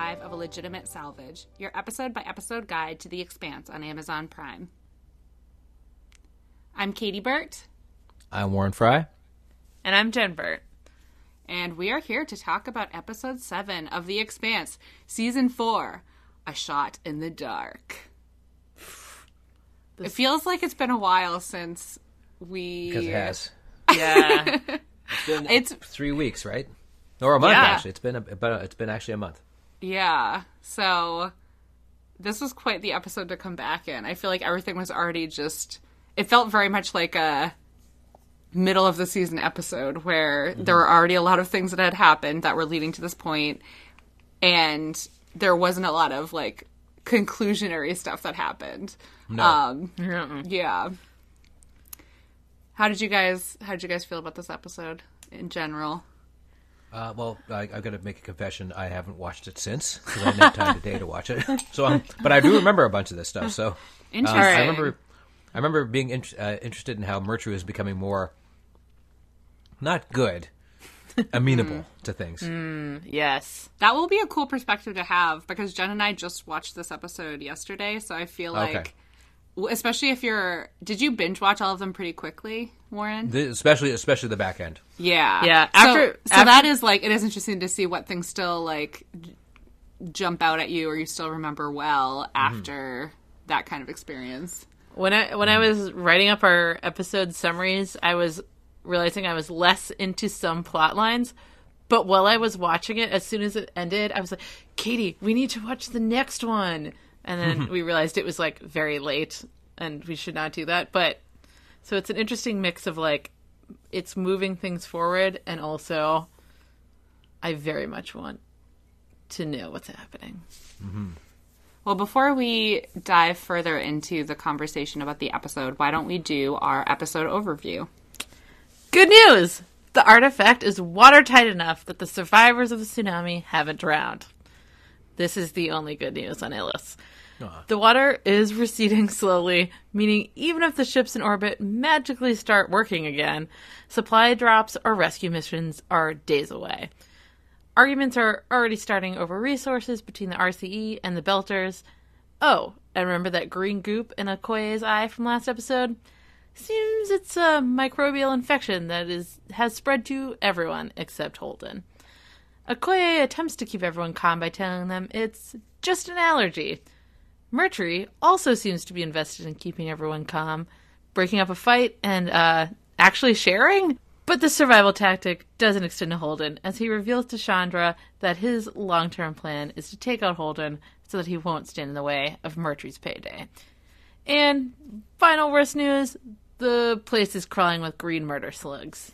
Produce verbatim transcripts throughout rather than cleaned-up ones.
five of A Legitimate Salvage, your episode-by-episode guide to The Expanse on Amazon Prime. I'm Katie Burt. I'm Warren Fry. And I'm Jen Burt. And we are here to talk about Episode seven of The Expanse, Season four, A Shot in the Dark. This... It feels like it's been a while since we... Because it has. Yeah. It's been it's... three weeks, right? Or a month, yeah. actually. It's been a, but it's been actually a month. Yeah. So this was quite the episode to come back in. I feel like everything was already just... It felt very much like a middle of the season episode where mm-hmm. there were already a lot of things that had happened that were leading to this point, and there wasn't a lot of, like, conclusionary stuff that happened. No. Um, Mm-mm. Yeah. How did you guys, how did you guys feel about this episode in general? Uh, well, I, I've got to make a confession. I haven't watched it since because I haven't had time today to watch it. So, um, but I do remember a bunch of this stuff. So, um, Interesting. I remember, I remember being in, uh, interested in how Murtry is becoming more, not good, amenable to things. Mm, yes, that will be a cool perspective to have because Jen and I just watched this episode yesterday. So I feel like, okay. especially if you're, did you binge watch all of them pretty quickly, Warren? The, especially, especially the back end. Yeah. Yeah. After, After, so after, that is like, it is interesting to see what things still like j- jump out at you or you still remember well after mm-hmm. that kind of experience. When I when I was writing up our episode summaries, I was realizing I was less into some plot lines. But while I was watching it, as soon as it ended, I was like, Katie, we need to watch the next one. And then we realized it was like very late and we should not do that. But so it's an interesting mix of like, it's moving things forward, and also I very much want to know what's happening. Mm-hmm. Well, before we dive further into the conversation about the episode, why don't we do our episode overview? Good news! The artifact is watertight enough that the survivors of the tsunami haven't drowned. This is the only good news on Ilus. Uh-huh. The water is receding slowly, meaning even if the ships in orbit magically start working again, supply drops or rescue missions are days away. Arguments are already starting over resources between the R C E and the Belters. Oh, and remember that green goop in Okoye's eye from last episode? Seems it's a microbial infection that is has spread to everyone except Holden. Okoye attempts to keep everyone calm by telling them it's just an allergy. Murtry also seems to be invested in keeping everyone calm, breaking up a fight and uh, actually sharing. But the survival tactic doesn't extend to Holden, as he reveals to Chandra that his long-term plan is to take out Holden so that he won't stand in the way of Murtry's payday. And final worst news, the place is crawling with green murder slugs.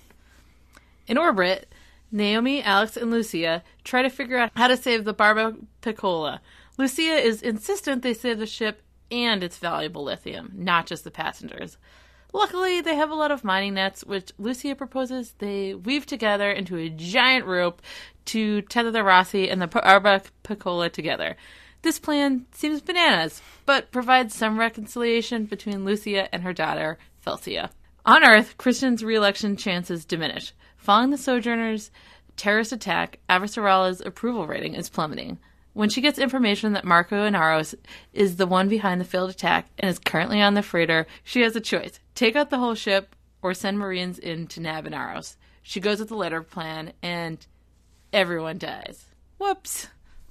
In orbit, Naomi, Alex, and Lucia try to figure out how to save the Barba Piccola. Lucia is insistent they save the ship and its valuable lithium, not just the passengers. Luckily, they have a lot of mining nets, which Lucia proposes they weave together into a giant rope to tether the Rossi and the Barba Piccola together. This plan seems bananas, but provides some reconciliation between Lucia and her daughter, Felsia. On Earth, Christian's re-election chances diminish. Following the Sojourners' terrorist attack, Avasarala's approval rating is plummeting. When she gets information that Marco Inaros is the one behind the failed attack and is currently on the freighter, she has a choice. Take out the whole ship or send Marines in to nab Inaros. She goes with the latter plan, and everyone dies. Whoops.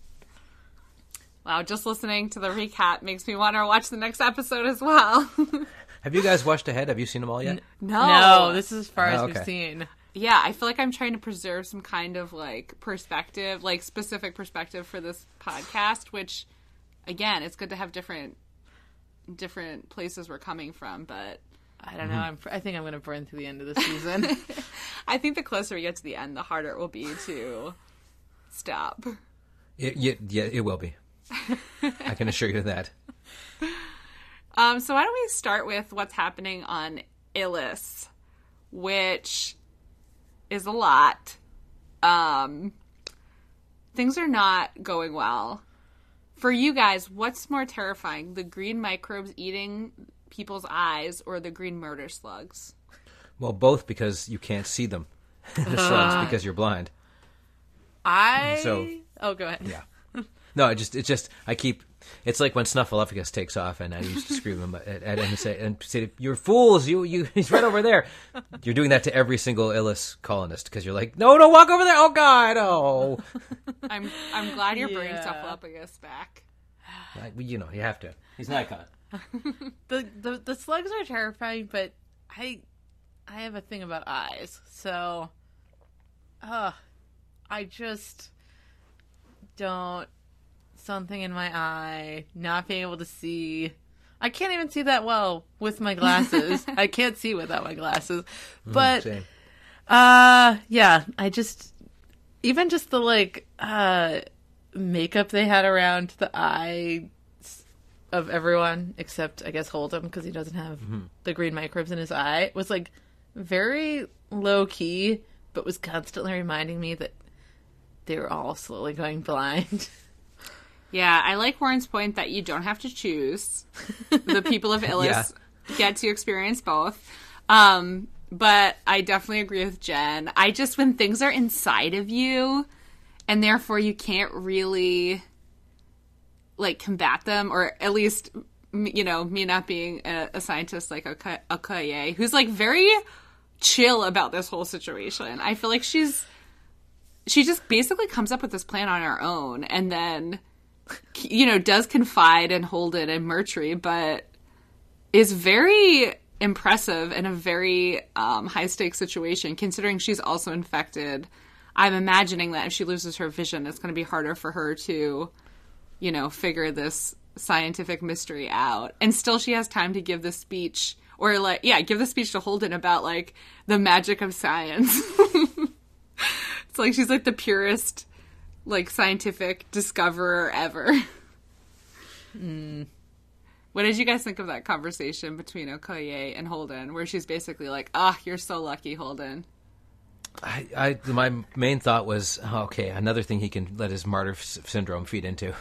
Wow, just listening to the recap makes me want to watch the next episode as well. Have you guys watched ahead? Have you seen them all yet? No. No, this is as far Oh, as okay. we've seen. Yeah, I feel like I'm trying to preserve some kind of, like, perspective, like, specific perspective for this podcast, which, again, it's good to have different different places we're coming from, but... I don't know. I'm, I think I'm going to burn through the end of the season. I think the closer we get to the end, the harder it will be to stop. It, yeah, yeah, it will be. I can assure you that. Um, so why don't we start with what's happening on Ilus, which... is a lot. Um, things are not going well. For you guys, what's more terrifying? The green microbes eating people's eyes or the green murder slugs? Well, both, because you can't see them. The slugs, because you're blind. I... So, oh, go ahead. yeah. No, it just, it's just, I keep, it's like when Snuffleupagus takes off and I used to scream him at, at him and say, and say, you're fools, you, you, he's right over there. You're doing that to every single Illis colonist because you're like, no, no, walk over there. Oh, God, oh. I'm I'm glad you're bringing Yeah. Snuffleupagus back. I, you know, you have to. He's an icon. The, the the slugs are terrifying, but I I have a thing about eyes. So, uh, I just don't something in my eye, not being able to see. I can't even see that well with my glasses. I can't see without my glasses. But Same. uh yeah, I just even just the like uh makeup they had around the eye of everyone except I guess Hold'em because he doesn't have the green microbes in his eye was like very low key, but was constantly reminding me that they were all slowly going blind. Yeah, I like Warren's point that you don't have to choose. The people of Illis Yeah. get to experience both. Um, but I definitely agree with Jen. I just, when things are inside of you, and therefore you can't really, like, combat them, or at least, m- you know, me not being a, a scientist like Oka- Okoye, who's, like, very chill about this whole situation. I feel like she's, she just basically comes up with this plan on her own, and then, you know, does confide in Holden and Murtry, but is very impressive in a very um, high-stakes situation, considering she's also infected. I'm imagining that if she loses her vision, it's going to be harder for her to, you know, figure this scientific mystery out. And still she has time to give the speech, or, like, yeah, give the speech to Holden about, like, the magic of science. It's like she's, like, the purest, like, scientific discoverer ever. Mm. What did you guys think of that conversation between Okoye and Holden, where she's basically like, ah, oh, you're so lucky, Holden. I, I, my main thought was, oh, okay, another thing he can let his martyr s- syndrome feed into.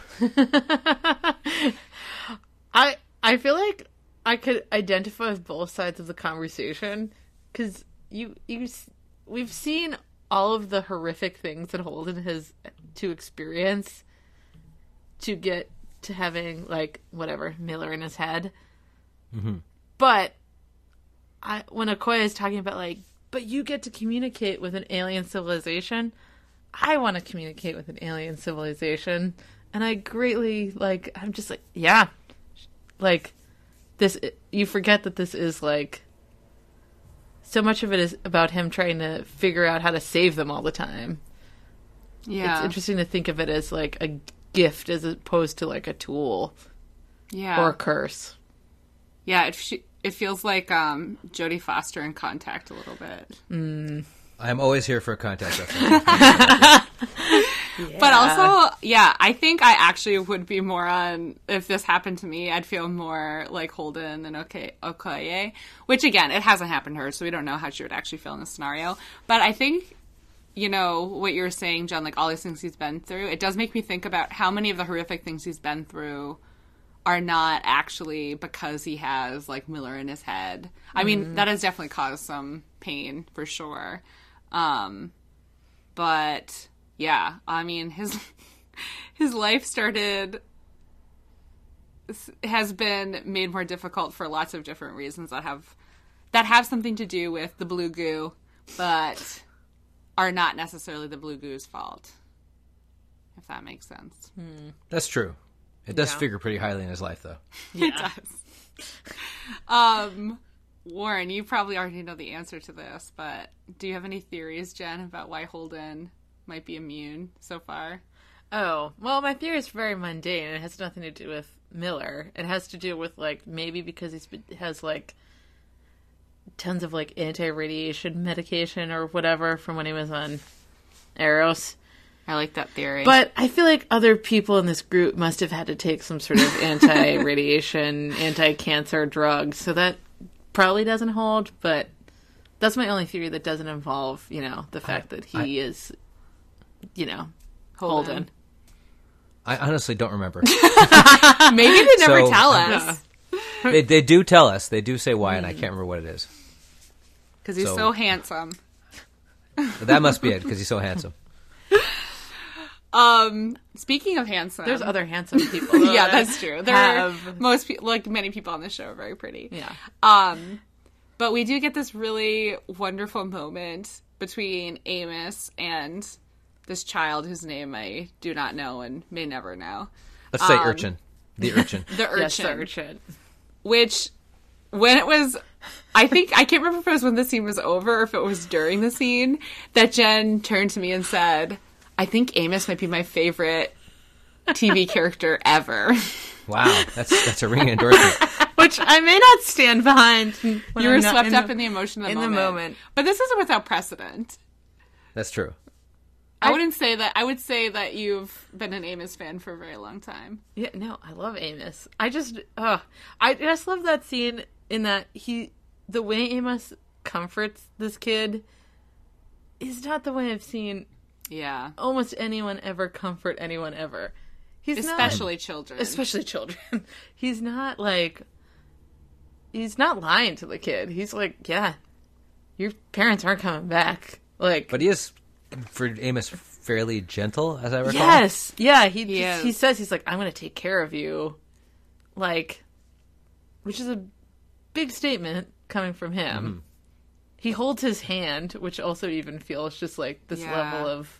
I I feel like I could identify with both sides of the conversation because you you s- we've seen all of the horrific things that Holden has to experience to get to having like whatever Miller in his head. Mm-hmm. But I when Okoye is talking about like, but you get to communicate with an alien civilization. I want to communicate with an alien civilization, and I greatly like. I'm just like, yeah, like this. You forget that this is like so much of it is about him trying to figure out how to save them all the time. Yeah. It's interesting to think of it as like a gift as opposed to like a tool Yeah. or a curse. Yeah, it, she, it feels like um, Jodie Foster in Contact a little bit. Mm. I'm always here for a contact reference. But also, yeah, I think I actually would be more on, if this happened to me, I'd feel more like Holden than okay, Okoye. Which, again, it hasn't happened to her, so we don't know how she would actually feel in this scenario. But I think, you know, what you were saying, John, like all these things he's been through, it does make me think about how many of the horrific things he's been through are not actually because he has, like, Miller in his head. I mean, mm-hmm. that has definitely caused some pain, for sure. Um, but, yeah, I mean, his his life started... has been made more difficult for lots of different reasons that have that have something to do with the blue goo, but are not necessarily the blue goo's fault, if that makes sense. Hmm. That's true. It does Yeah. figure pretty highly in his life, though. Yeah. It does. um, Warren, you probably already know the answer to this, but do you have any theories, Jen, about why Holden might be immune so far? Oh, well, my theory is very mundane. It has nothing to do with Miller. It has to do with, like, maybe because he's been, has, like, tons of, like, anti-radiation medication or whatever from when he was on Eros. I like that theory. But I feel like other people in this group must have had to take some sort of anti-radiation, anti-cancer drugs. So that probably doesn't hold, but that's my only theory that doesn't involve, you know, the fact that he I- is, you know, Holden. Holden. I honestly don't remember. Maybe they never So- tell us. they, they do tell us. They do say why, and I can't remember what it is. Because he's So- so handsome. But that must be it, because he's so handsome. Um, speaking of handsome, There's other handsome people. though, yeah, that that's true. There have- are most people, like many people on this show, are very pretty. Yeah. Um, but we do get this really wonderful moment between Amos and this child whose name I do not know and may never know. Let's say Um, urchin. The urchin. The urchin, Yes, the urchin. which when it was, I think I can't remember if it was when the scene was over or if it was during the scene that Jen turned to me and said, "I think Amos might be my favorite T V character ever." Wow, that's that's a ringing endorsement. Which I may not stand behind. when You were I'm not swept in up the- in the emotion of the in the moment. moment. But this isn't without precedent. That's true. I wouldn't say that. I would say that you've been an Amos fan for a very long time. Yeah, no, I love Amos. I just, uh, I just love that scene in that he, the way Amos comforts this kid is not the way I've seen Yeah. almost anyone ever comfort anyone ever. He's Especially not, children. especially children. He's not like, he's not lying to the kid. He's like, yeah, your parents aren't coming back. Like, But he is, for Amos, fairly gentle, as I recall. yes, yeah. He He just, is. he says he's like, I'm going to take care of you, like, which is a big statement coming from him. Mm-hmm. He holds his hand, which also even feels just like this Yeah. level of,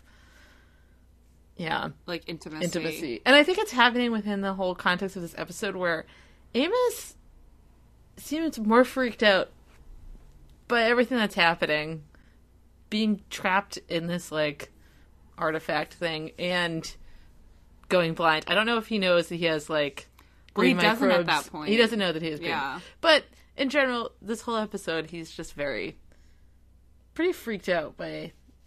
yeah, Like intimacy. intimacy. And I think it's happening within the whole context of this episode where Amos seems more freaked out by everything that's happening, being trapped in this like artifact thing and going blind. I don't know if he knows that he has like Well, he brain doesn't at microbes. that point. He doesn't know that he has brain. Yeah. But in general, this whole episode, he's just very pretty freaked out by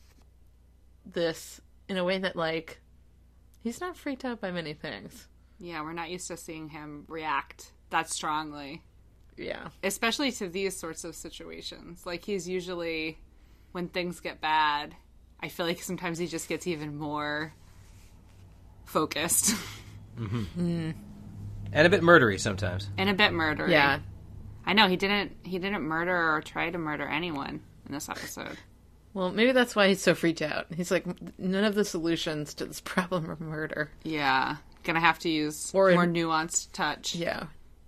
this in a way that like he's not freaked out by many things. Yeah, we're not used to seeing him react that strongly, Yeah. especially to these sorts of situations. Like he's usually, when things get bad, I feel like sometimes he just gets even more focused And a bit murdery sometimes. and a bit murdery. Yeah. I know he didn't. He didn't murder or try to murder anyone in this episode. Well, maybe that's why he's so freaked out. He's like, none of the solutions to this problem are murder. Yeah, gonna have to use Or in- more nuanced touch. Yeah.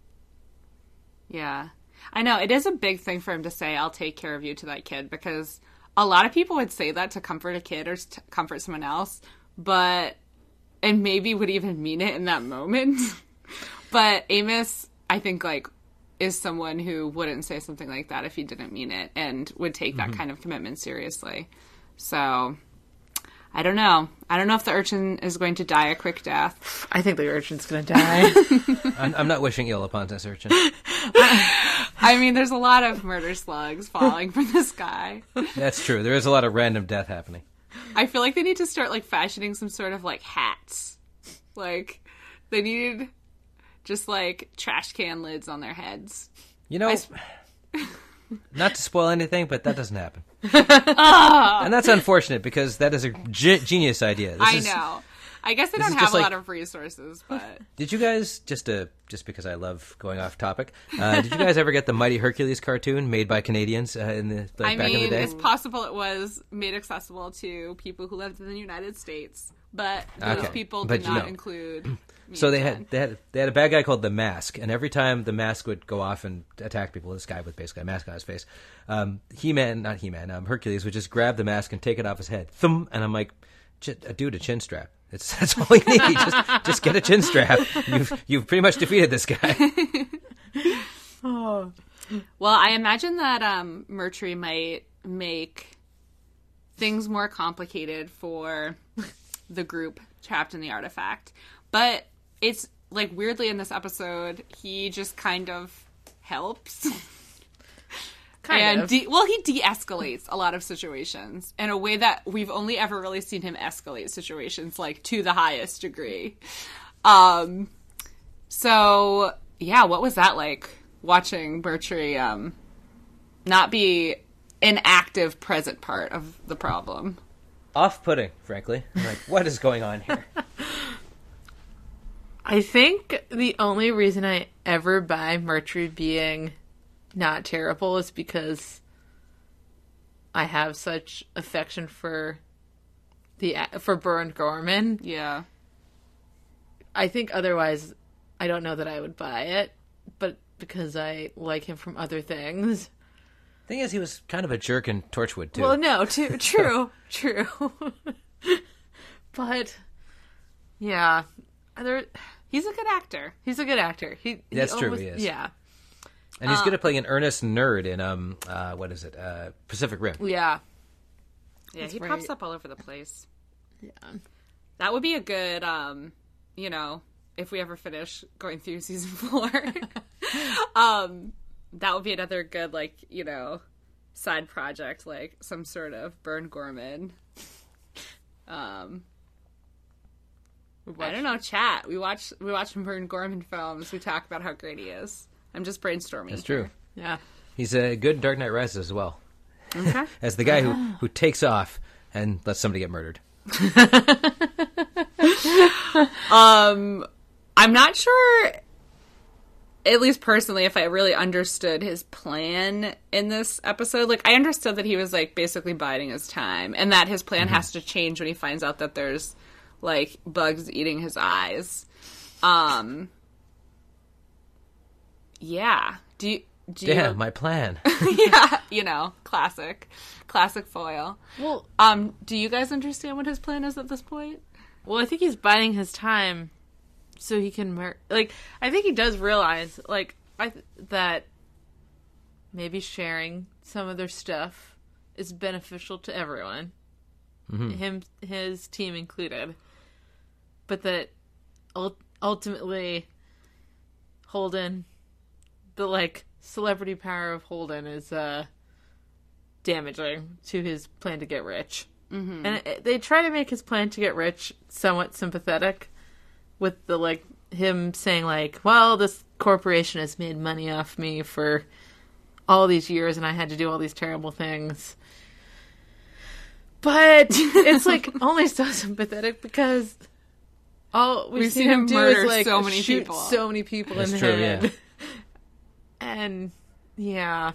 Yeah. I know, it is a big thing for him to say, "I'll take care of you" to that kid, because a lot of people would say that to comfort a kid or to comfort someone else, but, and maybe would even mean it in that moment. But Amos, I think, like, is someone who wouldn't say something like that if he didn't mean it and would take that kind of commitment seriously. So, I don't know. I don't know if the urchin is going to die a quick death. I think the urchin's gonna die. I'm, I'm not wishing ill upon this urchin. I mean, there's a lot of murder slugs falling from the sky. That's true. There is a lot of random death happening. I feel like they need to start, like, fashioning some sort of, like, hats. Like, they need just, like, trash can lids on their heads. You know, s- not to spoil anything, but that doesn't happen. And that's unfortunate because that is a ge- genius idea. This I is- know. I guess they this don't is have just a like- lot of resources, but... Did you guys, just to, just because I love going off topic, uh, did you guys ever get the Mighty Hercules cartoon made by Canadians uh, in the like, I back in the mean, day? it's possible it was made accessible to people who lived in the United States, but those Okay. people But did you not know. include... me So they and had Jen. they had they had a bad guy called the Mask, and every time the Mask would go off and attack people, this guy with basically a mask on his face, um, He-Man, not He-Man, um, Hercules would just grab the mask and take it off his head, thumb, and I'm like, "Ch- dude, a chin strap. It's that's all you need. just just get a chin strap. You've you've pretty much defeated this guy." Oh. Well, I imagine that um, Mercury might make things more complicated for the group trapped in the artifact. But it's, like, weirdly in this episode, he just kind of helps. Kind and of. De- well, he de-escalates a lot of situations in a way that we've only ever really seen him escalate situations, like, to the highest degree. Um, so, yeah, what was that like, watching Mercury um, not be an active, present part of the problem? Off-putting, frankly. I'm like, what is going on here? I think the only reason I ever buy Mercury being not terrible is because I have such affection for the for Burned Gorman. Yeah. I think otherwise, I don't know that I would buy it, but because I like him from other things. Thing is, he was kind of a jerk in Torchwood too. Well, no, too, true, true. But yeah, there. He's a good actor. He's a good actor. He he That's true, almost- he is. Yeah, and he's good at playing an earnest nerd in um uh what is it uh Pacific Rim. yeah, Yeah, That's he right. pops up all over the place. yeah. That would be a good, um, you know, if we ever finish going through season four. um, that would be another good, like, you know, side project, like some sort of Burned Gorman. Um, I don't know, chat. We watch we watch some Burned Gorman films. We talk about how great he is. I'm just brainstorming. That's here. true. Yeah. He's a uh, good in Dark Knight Rises as well. Okay. As the guy who, who takes off and lets somebody get murdered. um, I'm not sure, at least personally, if I really understood his plan in this episode. Like, I understood that he was, like, basically biding his time, and that his plan mm-hmm. has to change when he finds out that there's, like, bugs eating his eyes. Um, yeah. Do you... Do Damn, you, my plan. yeah, you know, classic. Classic foil. Well, um, do you guys understand what his plan is at this point? Well, I think he's biding his time so he can mur- like I think he does realize like I th- that maybe sharing some of their stuff is beneficial to everyone. Mm-hmm. Him his team included. But that ul- ultimately Holden the like celebrity power of Holden is uh, damaging to his plan to get rich. Mm-hmm. And it, they try to make his plan to get rich somewhat sympathetic with the, like, him saying, like, well, this corporation has made money off me for all these years and I had to do all these terrible things. But it's, like, only so sympathetic because all we've, we've seen, seen him him do murder is, like, so many shoot people. so many people That's in the true, head. yeah. And, yeah.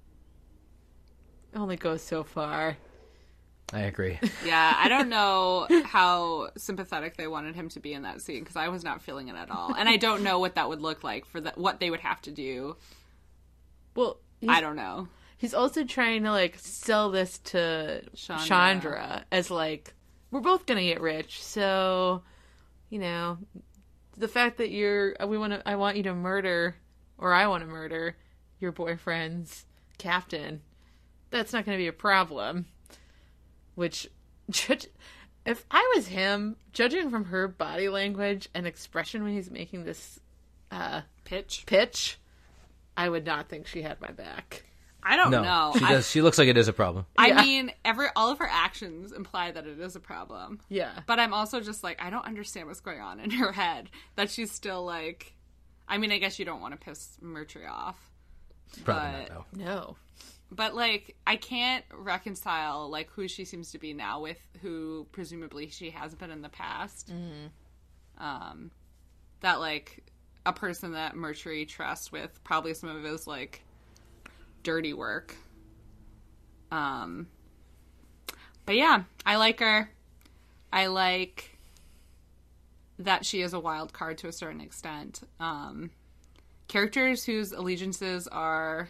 It only goes so far. I agree. Yeah, I don't know how sympathetic they wanted him to be in that scene because I was not feeling it at all. And I don't know what that would look like for the, what they would have to do. Well, I don't know. He's also trying to, like, sell this to Chandra, Chandra as, like, we're both going to get rich. So, you know, the fact that you're, we want to, I want you to murder, or I want to murder your boyfriend's captain, that's not going to be a problem. Which, if I was him, judging from her body language and expression when he's making this uh, pitch, pitch, I would not think she had my back. I don't no, know. She does. I, she looks like it is a problem. I Yeah. mean, every all of her actions imply that it is a problem. Yeah. But I'm also just like, I don't understand what's going on in her head. That she's still like, I mean, I guess you don't want to piss Murtry off. Probably but, not, though. No. But, like, I can't reconcile, like, who she seems to be now with who presumably she has been in the past. Mm-hmm. Um, that, like, a person that Murtry trusts with probably some of his, like, dirty work. Um, but, yeah, I like her. I like that she is a wild card to a certain extent. Um, characters whose allegiances are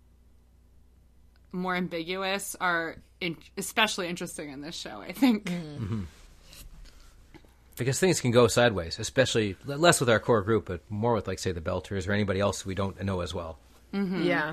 more ambiguous are in- especially interesting in this show, I think. Mm-hmm. Because things can go sideways, especially less with our core group, but more with, like, say, the Belters or anybody else we don't know as well. Mm-hmm. Yeah.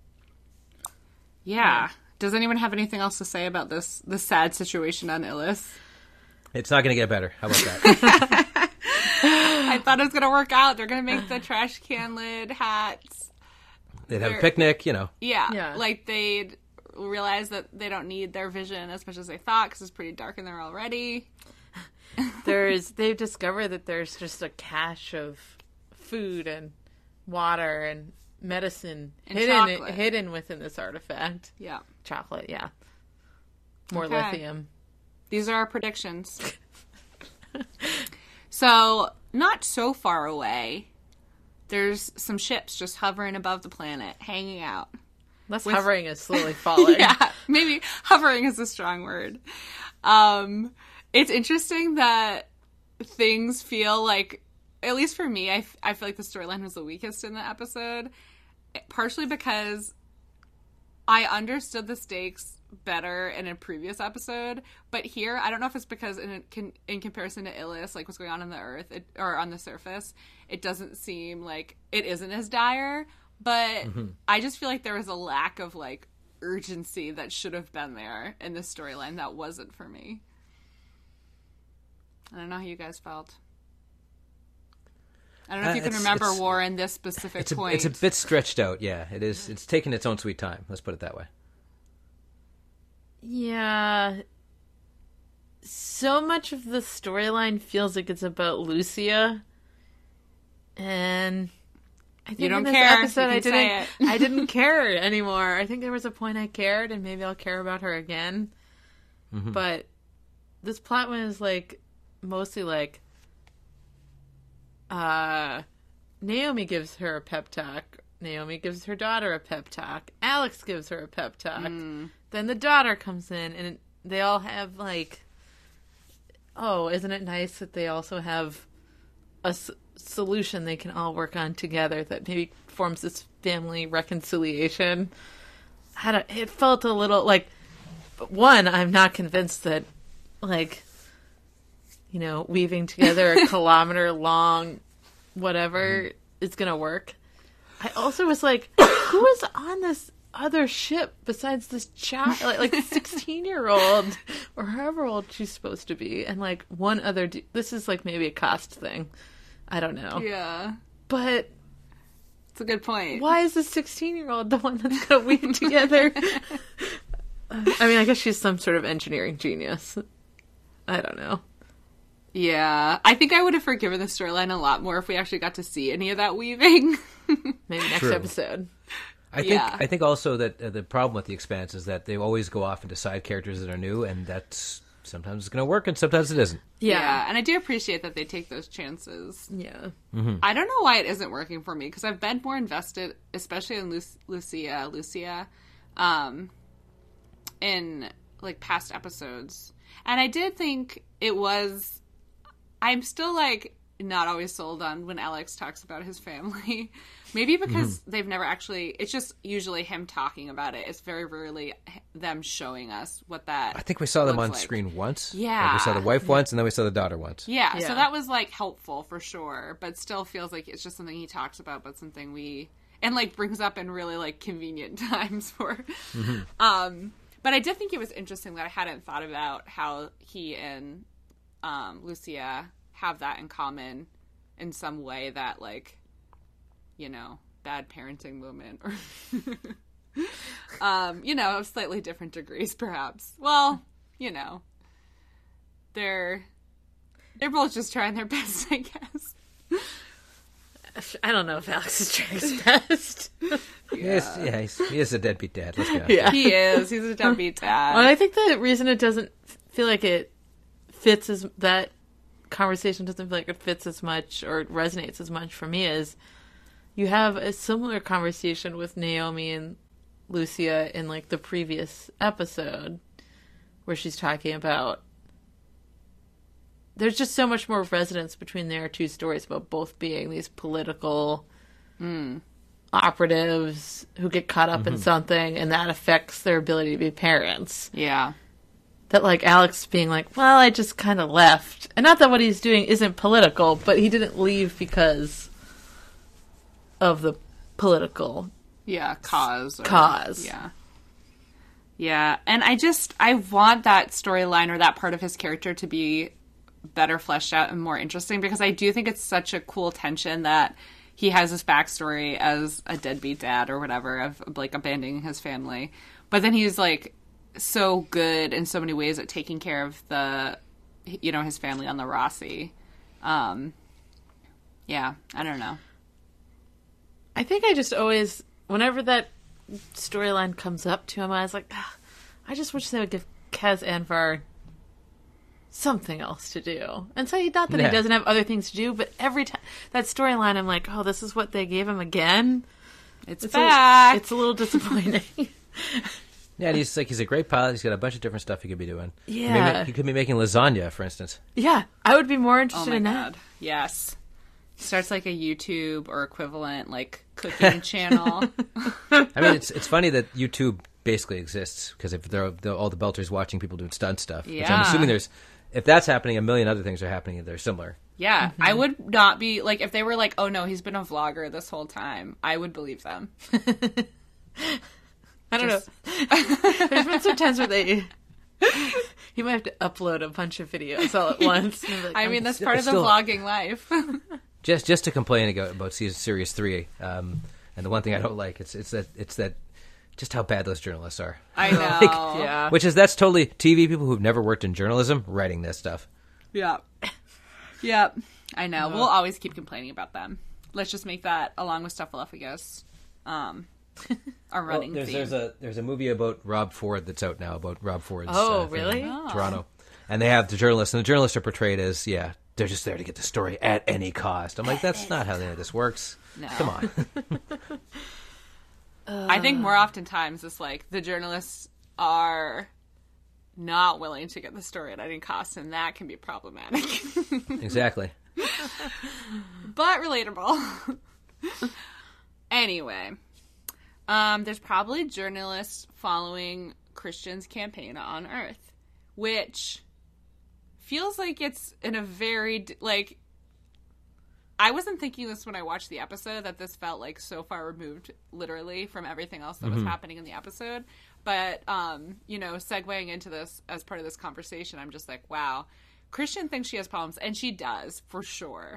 Yeah. Does anyone have anything else to say about this this sad situation on Illis? It's not going to get better. How about that? I thought it was going to work out. They're going to make the trash can lid hats. They'd have They're- a picnic, you know. Yeah. Yeah. Like, they'd realize that they don't need their vision as much as they thought because it's pretty dark in there already. There's they've discovered that there's just a cache of food and water and medicine And hidden chocolate. hidden within this artifact. Yeah. Chocolate, yeah. More Okay. lithium. These are our predictions. So, not so far away, there's some ships just hovering above the planet, hanging out. Less With- hovering is slowly falling. Yeah, maybe hovering is a strong word. Um, It's interesting that things feel like, at least for me, I, f- I feel like the storyline was the weakest in the episode. Partially because I understood the stakes better in a previous episode, but here, I don't know if it's because in in comparison to Illis, like what's going on on the Earth, it, or on the surface, it doesn't seem like it isn't as dire, but mm-hmm. I just feel like there was a lack of, like, urgency that should have been there in this storyline that wasn't for me. I don't know how you guys felt. I don't know if you uh, can remember Warren this specific it's a, point. It's a bit stretched out, yeah. It is. It's taking its own sweet time. Let's put it that way. Yeah. So much of the storyline feels like it's about Lucia, and I think you don't in this care. episode you I can didn't. say it. I didn't care anymore. I think there was a point I cared, and maybe I'll care about her again. Mm-hmm. But this plot one is like mostly like. Uh, Naomi gives her a pep talk. Naomi gives her daughter a pep talk. Alex gives her a pep talk. Mm. Then the daughter comes in, and they all have, like, oh, isn't it nice that they also have a s- solution they can all work on together that maybe forms this family reconciliation? Had a, it felt a little, like, one, I'm not convinced that, like, you know, weaving together a kilometer long whatever mm-hmm. is going to work. I also was like, who is on this other ship besides this child? Like, like sixteen-year-old or however old she's supposed to be. And, like, one other... Du- this is, like, maybe a cost thing. I don't know. Yeah. But... It's a good point. Why is this sixteen-year-old the one that's going to weave together? I mean, I guess she's some sort of engineering genius. I don't know. Yeah, I think I would have forgiven the storyline a lot more if we actually got to see any of that weaving. Maybe next True. episode. I think yeah. I think also that uh, the problem with The Expanse is that they always go off into side characters that are new, and that's sometimes it's going to work and sometimes it isn't. Yeah. yeah, and I do appreciate that they take those chances. Yeah. Mm-hmm. I don't know why it isn't working for me, because I've been more invested, especially in Lu- Lucia, Lucia, um, in, like, past episodes. And I did think it was... I'm still, like, not always sold on when Alex talks about his family. Maybe because mm-hmm. they've never actually... It's just usually him talking about it. It's very rarely them showing us what that I think we saw them on like. screen once. Yeah. Like we saw the wife once, and then we saw the daughter once. Yeah, yeah, so that was, like, helpful for sure. But still feels like it's just something he talks about, but something we... And, like, brings up in really, like, convenient times for... Mm-hmm. Um, but I did think it was interesting that I hadn't thought about how he and... Um, Lucia have that in common in some way that, like, you know, bad parenting moment or, um, you know, of slightly different degrees, perhaps. Well, you know, they're, they're both just trying their best, I guess. I don't know if Alex is trying his best. yeah. He is, yeah, he's, he is a deadbeat dad. Let's be honest. Yeah. He is. He's a deadbeat dad. Well, I think the reason it doesn't feel like it fits as that conversation doesn't feel like it fits as much or resonates as much for me is you have a similar conversation with Naomi and Lucia in, like, the previous episode where she's talking about there's just so much more resonance between their two stories about both being these political mm. operatives who get caught up mm-hmm. in something, and that affects their ability to be parents. Yeah. That, like, Alex being like, well, I just kind of left. And not that what he's doing isn't political, but he didn't leave because of the political yeah, cause. Or, cause. Yeah. Yeah, and I just, I want that storyline or that part of his character to be better fleshed out and more interesting, because I do think it's such a cool tension that he has this backstory as a deadbeat dad or whatever of, like, abandoning his family. But then he's, like, so good in so many ways at taking care of the, you know, his family on the Rossi. Um, yeah, I don't know. I think I just always, whenever that storyline comes up to him, I was like, ah, I just wish they would give Kaz Anvar something else to do. And so, not that yeah. he doesn't have other things to do, but every time that storyline, I'm like, oh, this is what they gave him again. It's, it's back. A, it's a little disappointing. Yeah, and he's like he's a great pilot. He's got a bunch of different stuff he could be doing. Yeah. He, may ma- he could be making lasagna, for instance. Yeah, I would be more Oh interested my in god. that. Yes. Starts like a YouTube or equivalent like cooking channel. I mean, it's it's funny that YouTube basically exists because if there are all the belters watching people doing stunt stuff, which I'm Yeah. assuming there's if that's happening, a million other things are happening that are similar. Yeah, Mm-hmm. I would not be like if they were like, "Oh no, he's been a vlogger this whole time." I would believe them. I don't Just- know. There's been some times where they... You might have to upload a bunch of videos all at once. And be like, I "I'm mean, that's still- part of the still- vlogging life. Just just to complain about, about season series three, um, and the one thing I don't like it's it's that it's that just how bad those journalists are. I know. Yeah. Which is that's totally T V people who've never worked in journalism writing this stuff. Yeah. Yep. I know. We'll always keep complaining about them. Let's just make that, along with Stuffaluffagus, um, our Well, running there's theme. there's a there's a movie about Rob Ford that's out now about Rob Ford's Oh, uh, thing really? in Oh. Toronto, and they have the journalists, and the journalists are portrayed as yeah they're just there to get the story at any cost. I'm like that's not how any of this works. No. Come on. I think more oftentimes it's like the journalists are not willing to get the story at any cost, and that can be problematic. Exactly. But relatable. Anyway, um, there's probably journalists following Christian's campaign on Earth, which feels like it's in a very, d- like, I wasn't thinking this when I watched the episode, that this felt like so far removed, literally, from everything else that was happening in the episode. But, um, you know, segueing into this as part of this conversation, I'm just like, wow, Christian thinks she has problems, and she does, for sure.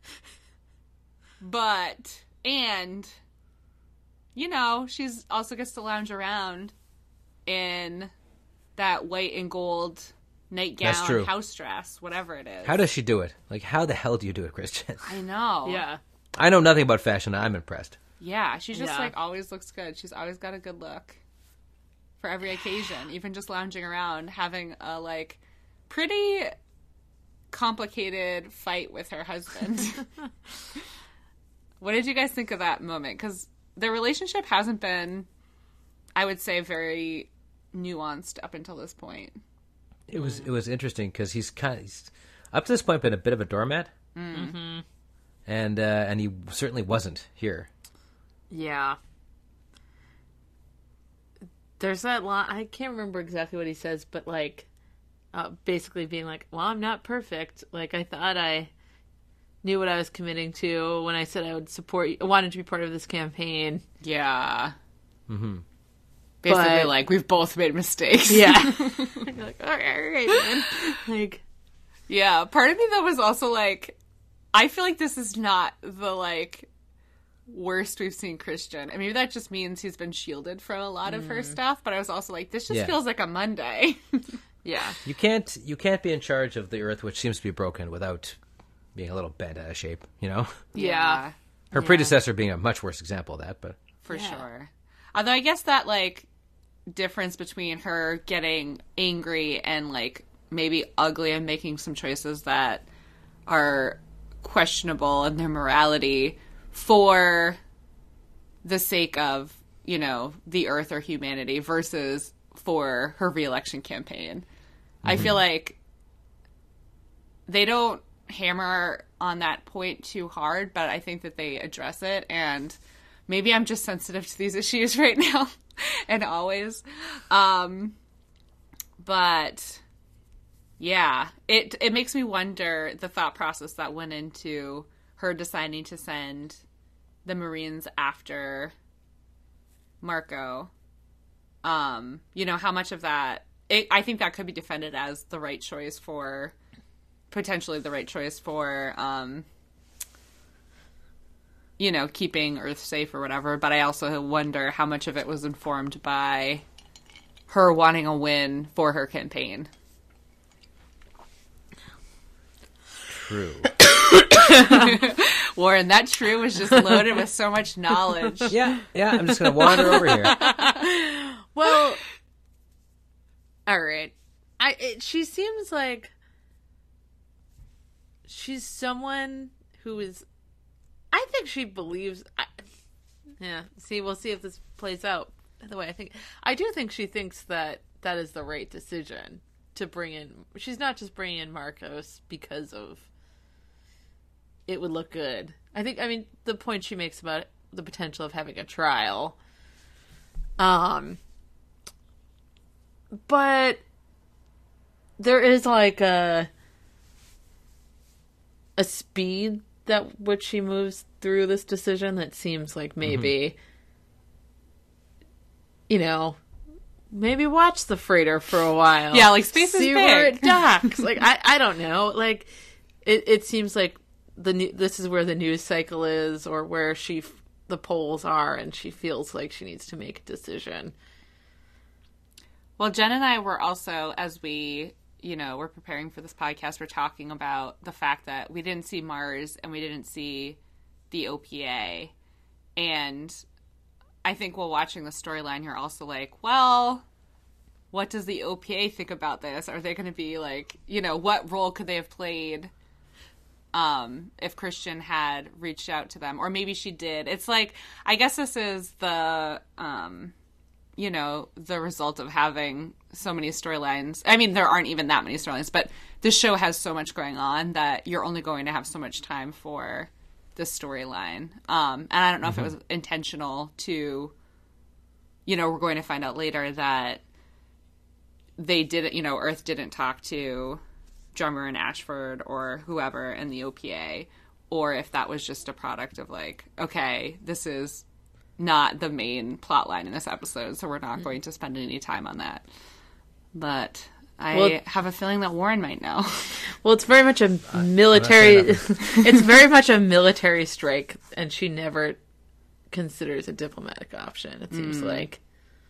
But, and, you know, she's also gets to lounge around in that white and gold That's true. nightgown, house dress, whatever it is. How does she do it? Like how the hell do you do it, Christian? I know. Yeah. I know nothing about fashion. I'm impressed. Yeah, she just, Yeah. like, always looks good. She's always got a good look for every occasion. Even just lounging around, having a, like, pretty complicated fight with her husband. What did you guys think of that moment? Because their relationship hasn't been, I would say, very nuanced up until this point. It was it was interesting because he's kind of he's, up to this point been a bit of a doormat, Mm-hmm. and uh, and he certainly wasn't here. Yeah. There's that line, I can't remember exactly what he says, but like, uh, basically being like, well, I'm not perfect. Like, I thought I knew what I was committing to when I said I would support you, wanted to be part of this campaign. Yeah. Mm-hmm. Basically, But- like, we've both made mistakes. Yeah. You're like, all right, all right, man. Like, Yeah, part of me though was also like, I feel like this is not the like worst we've seen Christian. And maybe that just means he's been shielded from a lot of her stuff, but I was also like, this just Yeah. feels like a Monday. yeah. You can't you can't be in charge of the Earth, which seems to be broken, without being a little bent out of shape. You know, Yeah. her Yeah. predecessor being a much worse example of that. But For Yeah. sure. Although I guess that like difference between her getting angry and like maybe ugly and making some choices that are questionable in their morality for the sake of, you know, the earth or humanity versus for her reelection campaign. I feel like they don't hammer on that point too hard, but I think that they address it, and maybe I'm just sensitive to these issues right now and always. Um, but yeah, it it makes me wonder the thought process that went into her deciding to send the Marines after Marco. Um, you know, how much of that, it, I think that could be defended as the right choice for, potentially the right choice for, um, you know, keeping Earth safe or whatever. But I also wonder how much of it was informed by her wanting a win for her campaign. true. Warren, that true was just loaded with so much knowledge. yeah, yeah. I'm just gonna wander over here. Well, all right. I it, she seems like she's someone who is. I think she believes. I, yeah. See, we'll see if this plays out. By the way, I think I do think she thinks that that is the right decision to bring in. She's not just bringing in Marcos because of it would look good. I think. I mean, the point she makes about the potential of having a trial. Um, but there is like a a speed that which she moves through this decision that seems like maybe, mm-hmm. you know, maybe watch the freighter for a while. Yeah, like space see is where big. it docks. Like I, I don't know. Like it, it seems like the this is where the news cycle is, or where she the polls are, and she feels like she needs to make a decision. Well, Jen and I were also, as we, you know, we're preparing for this podcast, we're talking about the fact that we didn't see Mars and we didn't see the O P A. And I think while watching the storyline, you're also like, well, what does the O P A think about this? Are they going to be like, you know, what role could they have played um, if Christian had reached out to them? Or maybe she did. It's like, I guess this is the... Um, you know, the result of having so many storylines. I mean, there aren't even that many storylines, but this show has so much going on that you're only going to have so much time for this storyline. Um, and I don't know mm-hmm. if it was intentional to, you know, we're going to find out later that they didn't, you know, Earth didn't talk to Drummer and Ashford or whoever in the O P A, or if that was just a product of like, okay, this is not the main plot line in this episode, so we're not going to spend any time on that. But I well, have a feeling that Warren might know. Well, it's very much a military... it's very much a military strike, and she never considers a diplomatic option, it seems mm. like.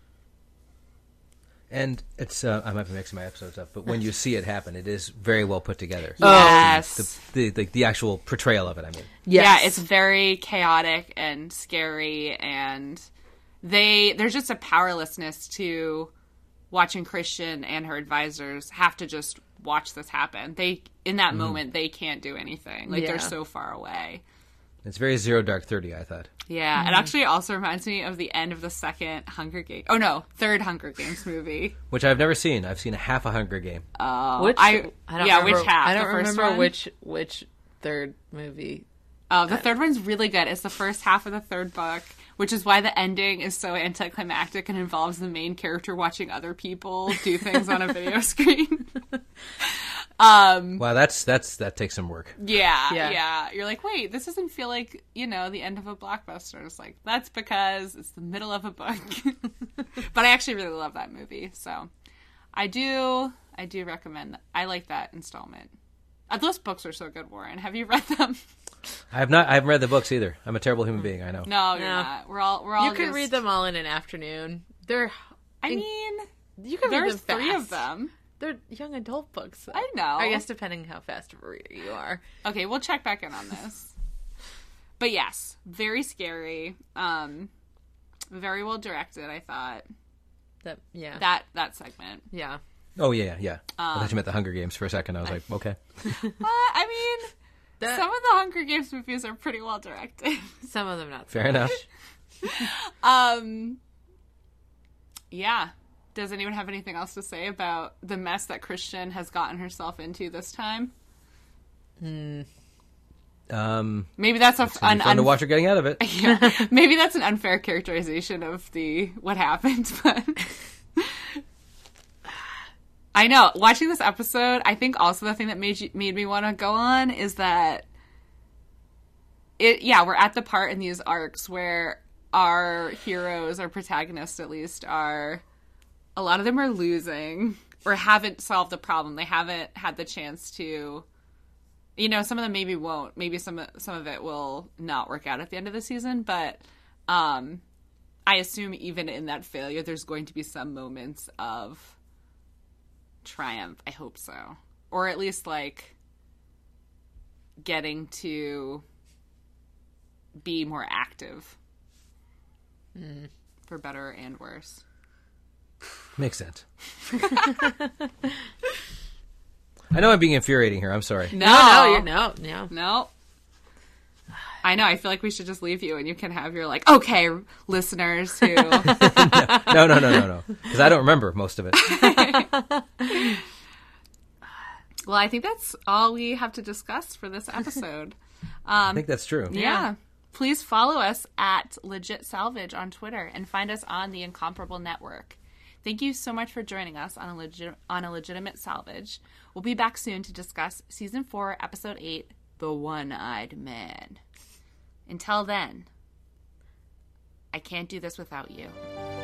And it's, uh, I might be mixing my episodes up, but when you see it happen, it is very well put together. Yes. The, the, the, the actual portrayal of it, I mean. Yes. Yeah, it's very chaotic and scary, and they there's just a powerlessness to watching Christian and her advisors have to just watch this happen. They, in that mm-hmm. moment, they can't do anything. Like, yeah. they're so far away. It's very Zero Dark Thirty, I thought. Yeah, mm-hmm. It actually also reminds me of the end of the second Hunger Games. Oh, no, third Hunger Games movie. Which I've never seen. I've seen a half a Hunger Game. Oh. Uh, which? I, I don't yeah, remember, which half? I don't the first remember one? which which third movie. Oh, the third one's really good. It's the first half of the third book, which is why the ending is so anticlimactic and involves the main character watching other people do things on a video screen. Um, wow, that's that's that takes some work. Yeah, yeah, yeah. You're like, wait, this doesn't feel like, you know, the end of a blockbuster. It's like, that's because it's the middle of a book. But I actually really love that movie, so I do, I do recommend that. I like that installment. Uh, those books are so good, Warren. Have you read them? I have not. I haven't read the books either. I'm a terrible human being. I know. No, you're no. not. We're all. We're all. You can just... read them all in an afternoon. They're. I mean, you can there's read them three fast. of them. They're young adult books. So. I know. I guess depending how fast of a reader you are. Okay, we'll check back in on this. But yes, very scary. Um, very well directed, I thought. That yeah. That that segment. Yeah. Oh yeah, yeah. Um, I thought you meant the Hunger Games for a second. I was I, like, okay. uh, I mean, that, some of the Hunger Games movies are pretty well directed. Some of them not. Fair enough. um. Yeah. Does anyone have anything else to say about the mess that Christian has gotten herself into this time? Hmm. Um, maybe that's a it's an fun un- to watch her getting out of it. Yeah, maybe that's an unfair characterization of the what happened, but I know watching this episode. I think also the thing that made you, made me want to go on is that it. Yeah, we're at the part in these arcs where our heroes, our protagonists at least, are. A lot of them are losing or haven't solved the problem. They haven't had the chance to, you know, some of them maybe won't. Maybe some, some of it will not work out at the end of the season. But um, I assume even in that failure, there's going to be some moments of triumph. I hope so. Or at least, like, getting to be more active. Mm. For better and worse. Makes sense. I know I'm being infuriating here. I'm sorry. No, no, no, you're no, no. No. I know. I feel like we should just leave you, and you can have your like, okay, listeners who. no, no, no, no, no, because I don't remember most of it. Well, I think that's all we have to discuss for this episode. Um, I think that's true. yeah. Yeah. Please follow us at Legit Salvage on Twitter and find us on the Incomparable Network. Thank you so much for joining us on a legit on a legitimate salvage. We'll be back soon to discuss season four, episode eight, The One-Eyed Man. Until then, I can't do this without you.